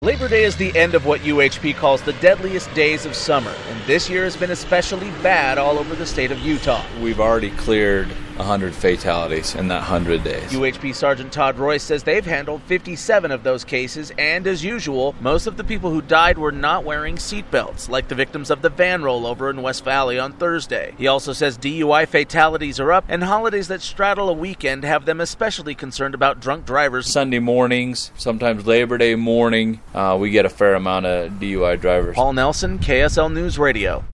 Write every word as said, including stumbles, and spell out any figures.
Labor Day is the end of what U H P calls the deadliest days of summer, and this year has been especially bad all over the state of Utah. We've already cleared one hundred fatalities in that one hundred days. U H P Sergeant Todd Royce says they've handled fifty-seven of those cases, and as usual, most of the people who died were not wearing seatbelts, like the victims of the van rollover in West Valley on Thursday. He also says D U I fatalities are up, and holidays that straddle a weekend have them especially concerned about drunk drivers. Sunday mornings, sometimes Labor Day morning, uh, we get a fair amount of D U I drivers. Paul Nelson, K S L News Radio.